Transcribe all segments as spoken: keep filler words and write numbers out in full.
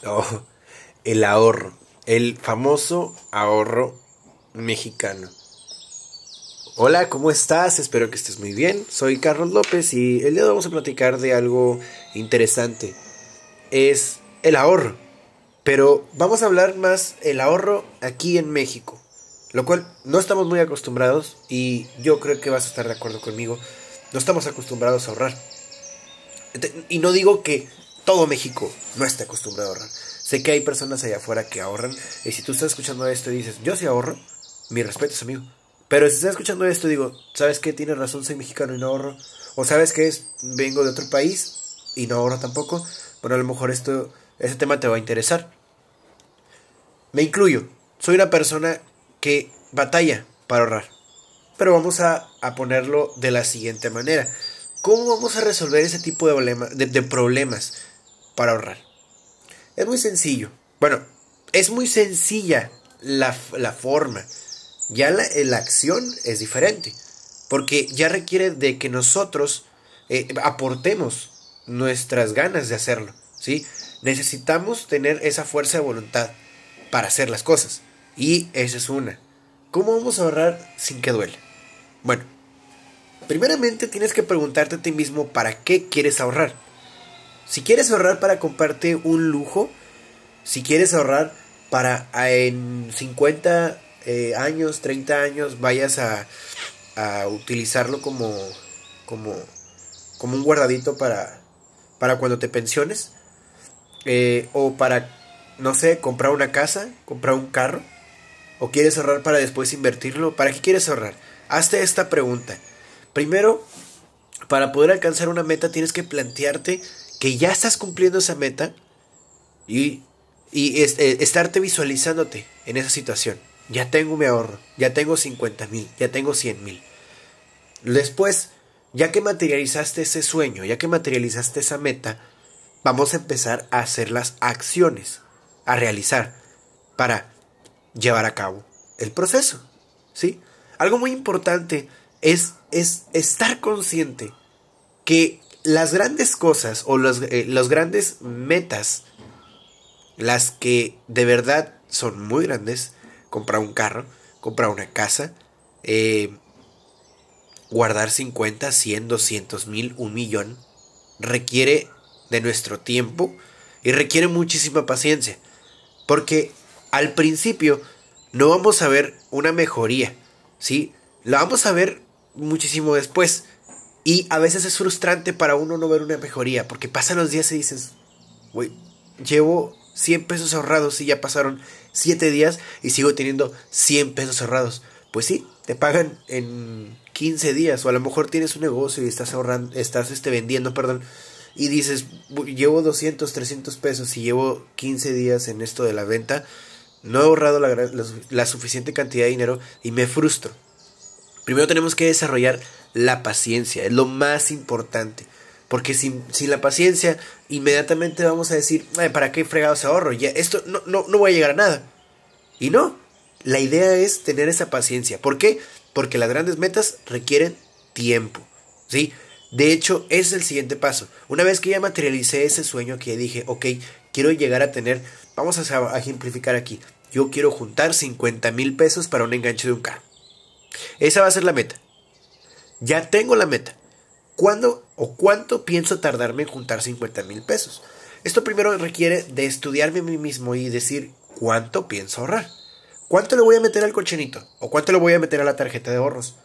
Oh, el ahorro, el famoso ahorro mexicano. Hola, ¿cómo estás? Espero que estés muy bien. Soy Carlos López y el día de hoy vamos a platicar de algo interesante. Es el ahorro. Pero vamos a hablar más el ahorro aquí en México. Lo cual no estamos muy acostumbrados y yo creo que vas a estar de acuerdo conmigo. No estamos acostumbrados a ahorrar. Y no digo que todo México no esté acostumbrado a ahorrar. Sé que hay personas allá afuera que ahorran. Y si tú estás escuchando esto y dices, yo sí ahorro, mi respeto es amigo. Pero si estás escuchando esto y digo, ¿sabes qué? Tienes razón, soy mexicano y no ahorro. O ¿sabes qué es? Vengo de otro país y no ahorro tampoco. Bueno, a lo mejor esto, ese tema te va a interesar. Me incluyo. Soy una persona que batalla para ahorrar. Pero vamos a, a ponerlo de la siguiente manera. ¿Cómo vamos a resolver ese tipo de, problema, de, de problemas para ahorrar? Es muy sencillo. Bueno, es muy sencilla la, la forma. Ya la, la acción es diferente. Porque ya requiere de que nosotros eh, aportemos nuestras ganas de hacerlo. ¿Sí? Necesitamos tener esa fuerza de voluntad para hacer las cosas. Y esa es una. ¿Cómo vamos a ahorrar sin que duela? Bueno, primeramente tienes que preguntarte a ti mismo para qué quieres ahorrar. Si quieres ahorrar para comprarte un lujo, si quieres ahorrar para en cincuenta eh, años, treinta años vayas a, a utilizarlo como, como, como un guardadito para, para cuando te pensiones, eh, o para, no sé, comprar una casa, comprar un carro, o quieres ahorrar para después invertirlo. ¿Para qué quieres ahorrar? Hazte esta pregunta. Primero, para poder alcanzar una meta tienes que plantearte que ya estás cumpliendo esa meta y, y es, eh, estarte visualizándote en esa situación. Ya tengo mi ahorro, ya tengo cincuenta mil, ya tengo cien mil. Después, ya que materializaste ese sueño, ya que materializaste esa meta, vamos a empezar a hacer las acciones, a realizar para llevar a cabo el proceso, ¿sí? Algo muy importante es, es estar consciente que las grandes cosas o los, eh, los grandes metas, las que de verdad son muy grandes, comprar un carro, comprar una casa, eh, guardar cincuenta, cien, doscientos mil, un millón, requiere de nuestro tiempo y requiere muchísima paciencia. Porque al principio no vamos a ver una mejoría, ¿sí? La vamos a ver muchísimo después. Y a veces es frustrante para uno no ver una mejoría, porque pasan los días y dices, güey, llevo cien pesos ahorrados y ya pasaron siete días y sigo teniendo cien pesos ahorrados. Pues sí, te pagan en quince días, o a lo mejor tienes un negocio y estás ahorrando, estás este, vendiendo, perdón, y dices, llevo doscientos, trescientos pesos y llevo quince días en esto de la venta, no he ahorrado la, la, la suficiente cantidad de dinero y me frustro. Primero tenemos que desarrollar la paciencia, es lo más importante. Porque sin, sin la paciencia, inmediatamente vamos a decir, ¿para qué fregados ahorro? Ya, esto no, no, no voy a llegar a nada. Y no, la idea es tener esa paciencia. ¿Por qué? Porque las grandes metas requieren tiempo, ¿sí? De hecho, ese es el siguiente paso. Una vez que ya materialicé ese sueño, que ya dije, ok, quiero llegar a tener, vamos a, a ejemplificar aquí. Yo quiero juntar cincuenta mil pesos para un enganche de un carro. Esa va a ser la meta. Ya tengo la meta. ¿Cuándo o cuánto pienso tardarme en juntar cincuenta mil pesos? Esto primero requiere de estudiarme a mí mismo y decir cuánto pienso ahorrar. ¿Cuánto le voy a meter al colchonito? ¿O cuánto le voy a meter a la tarjeta de ahorros?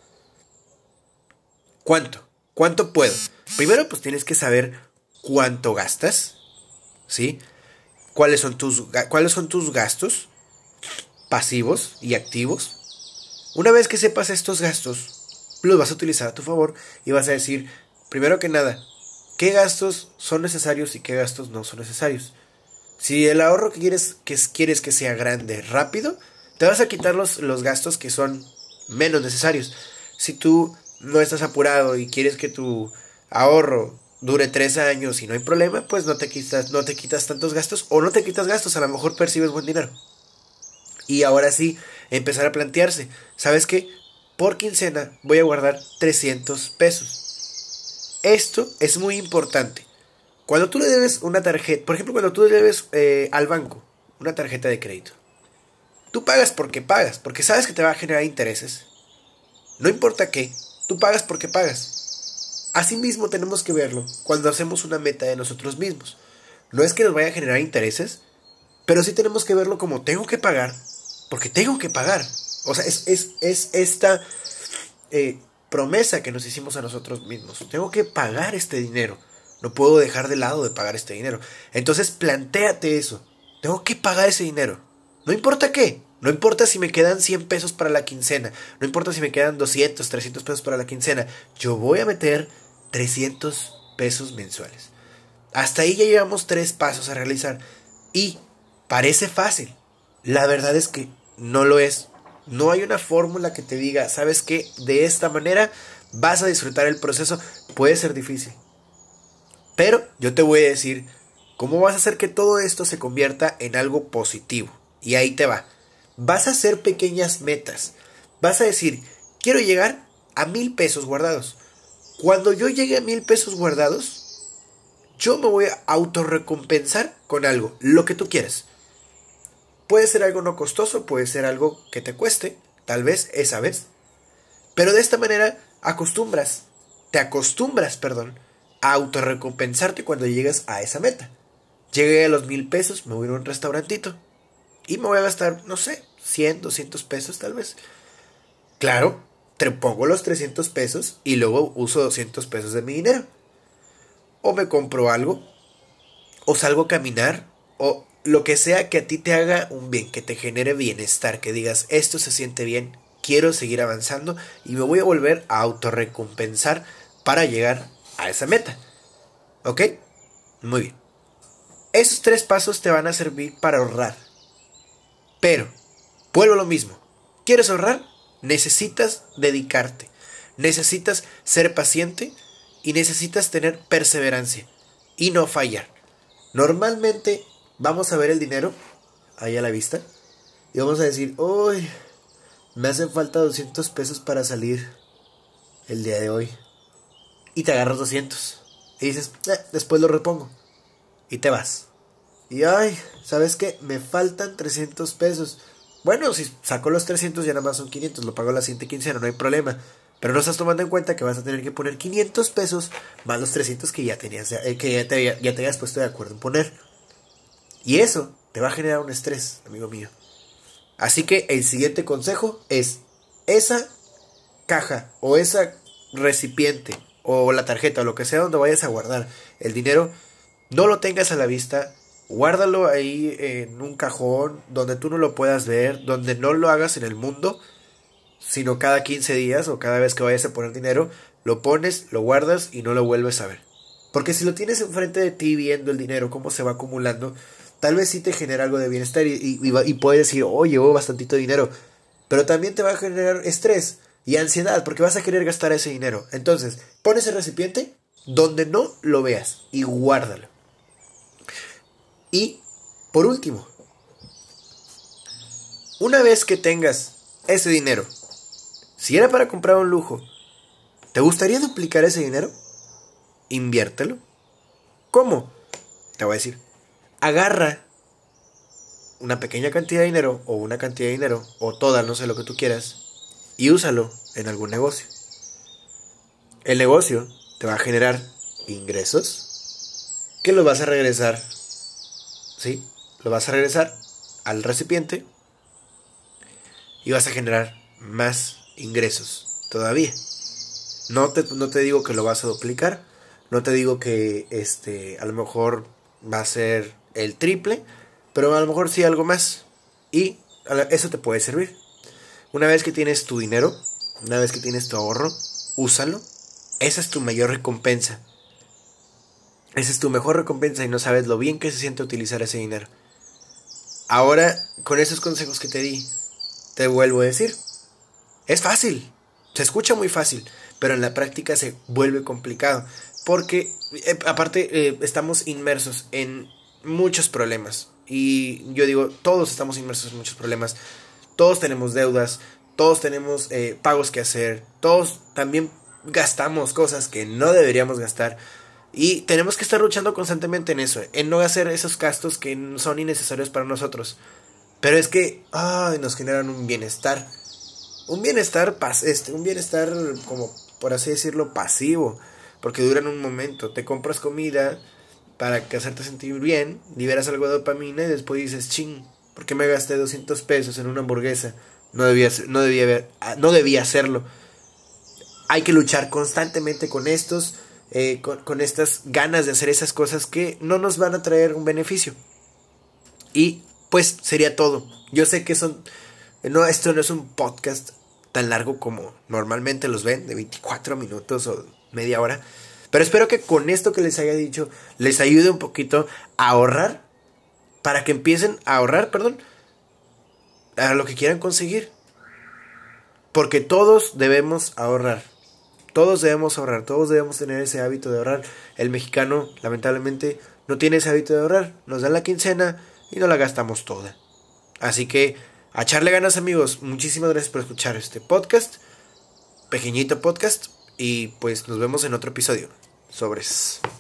¿Cuánto? ¿Cuánto puedo? Primero pues tienes que saber cuánto gastas, ¿sí? ¿Cuáles son tus, cuáles son tus gastos pasivos y activos? Una vez que sepas estos gastos, los vas a utilizar a tu favor y vas a decir, primero que nada, qué gastos son necesarios y qué gastos no son necesarios. Si el ahorro que quieres que, quieres que sea grande, rápido, te vas a quitar los, los gastos que son menos necesarios. Si tú no estás apurado y quieres que tu ahorro dure tres años y no hay problema, pues no te quitas, no te quitas tantos gastos o no te quitas gastos, a lo mejor percibes buen dinero. Y ahora sí, empezar a plantearse, ¿sabes qué? Por quincena voy a guardar trescientos pesos. Esto es muy importante. Cuando tú le debes una tarjeta, por ejemplo, cuando tú le debes eh, al banco una tarjeta de crédito, tú pagas porque pagas, porque sabes que te va a generar intereses. No importa qué, tú pagas porque pagas. Asimismo tenemos que verlo cuando hacemos una meta de nosotros mismos. No es que nos vaya a generar intereses, pero sí tenemos que verlo como tengo que pagar, porque tengo que pagar. O sea, es, es, es esta eh, promesa que nos hicimos a nosotros mismos. Tengo que pagar este dinero. No puedo dejar de lado de pagar este dinero. Entonces plantéate eso. Tengo que pagar ese dinero. No importa qué. No importa si me quedan cien pesos para la quincena. No importa si me quedan doscientos, trescientos pesos para la quincena. Yo voy a meter trescientos pesos mensuales. Hasta ahí ya llevamos tres pasos a realizar. Y parece fácil. La verdad es que no lo es. No hay una fórmula que te diga, ¿sabes qué? De esta manera vas a disfrutar el proceso. Puede ser difícil. Pero yo te voy a decir cómo vas a hacer que todo esto se convierta en algo positivo. Y ahí te va. Vas a hacer pequeñas metas. Vas a decir, quiero llegar a mil pesos guardados. Cuando yo llegue a mil pesos guardados, yo me voy a autorrecompensar con algo, lo que tú quieras. Puede ser algo no costoso, puede ser algo que te cueste, tal vez esa vez. Pero de esta manera acostumbras, te acostumbras, perdón, a autorrecompensarte cuando llegas a esa meta. Llegué a los mil pesos, me voy a ir a un restaurantito y me voy a gastar, no sé, cien, doscientos pesos tal vez. Claro, te pongo los trescientos pesos y luego uso doscientos pesos de mi dinero. O me compro algo, o salgo a caminar, o lo que sea que a ti te haga un bien, que te genere bienestar, que digas, esto se siente bien, quiero seguir avanzando y me voy a volver a autorrecompensar para llegar a esa meta. ¿Ok? Muy bien. Esos tres pasos te van a servir para ahorrar. Pero, vuelvo a lo mismo. ¿Quieres ahorrar? Necesitas dedicarte. Necesitas ser paciente y necesitas tener perseverancia y no fallar. Normalmente vamos a ver el dinero ahí a la vista y vamos a decir, uy, me hacen falta doscientos pesos para salir el día de hoy. Y te agarras doscientos y dices, eh, después lo repongo. Y te vas. Y ay, ¿sabes qué? Me faltan trescientos pesos. Bueno, si saco los trescientos ya nada más son quinientos, lo pago la siguiente quincena, no hay problema. Pero no estás tomando en cuenta que vas a tener que poner quinientos pesos más los trescientos que ya tenías, eh, que ya te, ya te habías puesto de acuerdo en poner. Y eso te va a generar un estrés, amigo mío. Así que el siguiente consejo es esa caja o esa recipiente o la tarjeta o lo que sea donde vayas a guardar el dinero, no lo tengas a la vista. Guárdalo ahí en un cajón donde tú no lo puedas ver, donde no lo hagas en el mundo, sino cada quince días o cada vez que vayas a poner dinero, lo pones, lo guardas y no lo vuelves a ver. Porque si lo tienes enfrente de ti viendo el dinero, cómo se va acumulando, tal vez sí te genera algo de bienestar y, y, y puedes decir, oh, llevo bastantito dinero. Pero también te va a generar estrés y ansiedad porque vas a querer gastar ese dinero. Entonces, pon ese recipiente donde no lo veas y guárdalo. Y, por último, una vez que tengas ese dinero, si era para comprar un lujo, ¿te gustaría duplicar ese dinero? Inviértelo. ¿Cómo? Te voy a decir, agarra una pequeña cantidad de dinero o una cantidad de dinero o toda, no sé lo que tú quieras, y úsalo en algún negocio. El negocio te va a generar ingresos que los vas a regresar. ¿Sí? Lo vas a regresar al recipiente y vas a generar más ingresos todavía. No te, no te digo que lo vas a duplicar, no te digo que este, a lo mejor va a ser el triple, pero a lo mejor sí algo más. Y eso te puede servir. Una vez que tienes tu dinero, una vez que tienes tu ahorro, úsalo. Esa es tu mayor recompensa. Esa es tu mejor recompensa y no sabes lo bien que se siente utilizar ese dinero. Ahora, con esos consejos que te di, te vuelvo a decir, es fácil, se escucha muy fácil, pero en la práctica se vuelve complicado, porque eh, aparte eh, estamos inmersos en muchos problemas, y yo digo, todos estamos inmersos en muchos problemas, todos tenemos deudas, todos tenemos eh, pagos que hacer, todos también gastamos cosas que no deberíamos gastar. Y tenemos que estar luchando constantemente en eso, en no hacer esos gastos que son innecesarios para nosotros. Pero es que ay, nos generan un bienestar. Un bienestar, este, un bienestar como, por así decirlo, pasivo. Porque duran un momento. Te compras comida para hacerte sentir bien, liberas algo de dopamina y después dices, ching, ¿por qué me gasté doscientos pesos en una hamburguesa? No debía, no debía, haber, no debía hacerlo. Hay que luchar constantemente con estos, eh, con, con estas ganas de hacer esas cosas que no nos van a traer un beneficio. Y pues sería todo. Yo sé que son, no, esto no es un podcast tan largo como normalmente los ven, de veinticuatro minutos o media hora. Pero espero que con esto que les haya dicho les ayude un poquito a ahorrar, para que empiecen a ahorrar, perdón, a lo que quieran conseguir. Porque todos debemos ahorrar. Todos debemos ahorrar, todos debemos tener ese hábito de ahorrar. El mexicano, lamentablemente, no tiene ese hábito de ahorrar. Nos dan la quincena y no la gastamos toda. Así que, a echarle ganas, amigos. Muchísimas gracias por escuchar este podcast. Pequeñito podcast. Y pues nos vemos en otro episodio. Sobres.